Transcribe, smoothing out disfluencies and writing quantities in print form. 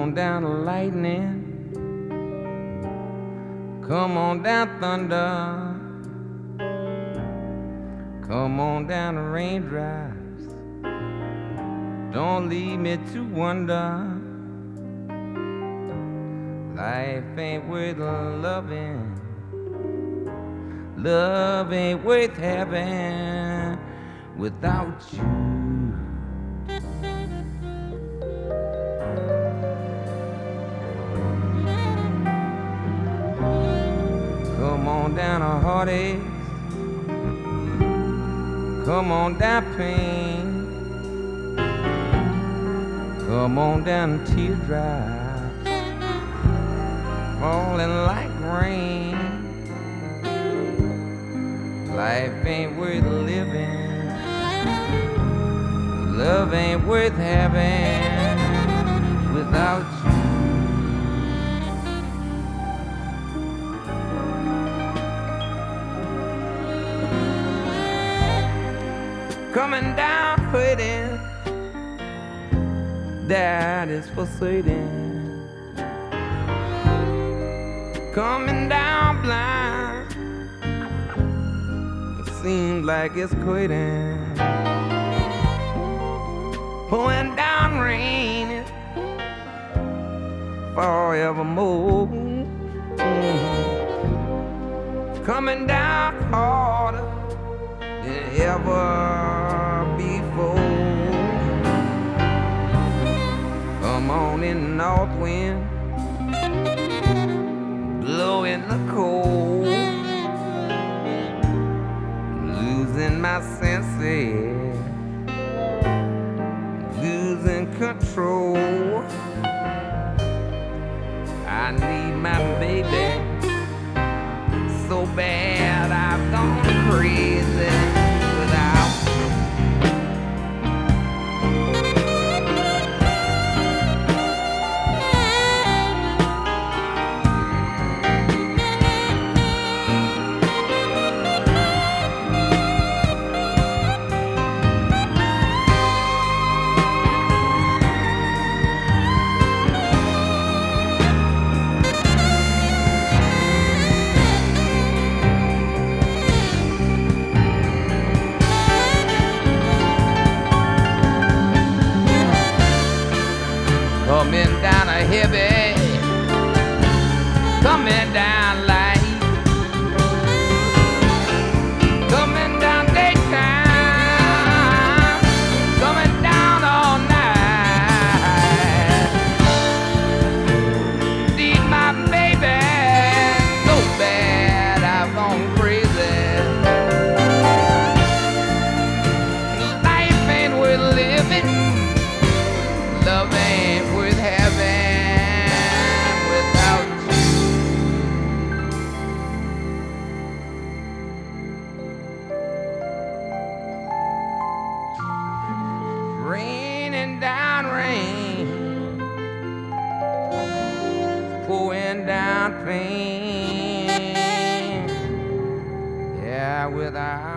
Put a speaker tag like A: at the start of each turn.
A: on down lightning. Come on down thunder. Come on down raindrops. Don't leave me to wonder. Life ain't worth loving. Love ain't worth having without you. Come on down a heartache. Come on down pain. Come on down teardrops falling like rain. Life ain't worth living. Love ain't worth having without you. Coming down hurting, that is for certain. Coming down blind, it seems like it's quitting. Pouring down rain forevermore. Coming down harder than ever before. Come on in, north wind, blowing the cold, losing my senses, losing control. I need my baby so bad I've gone crazy without. Coming down a heavy, coming down light, coming down daytime, coming down all night. Need my baby so bad I've gone crazy. Life ain't worth living. Love ain't worth having without you. Raining down rain, pouring down pain. Yeah, without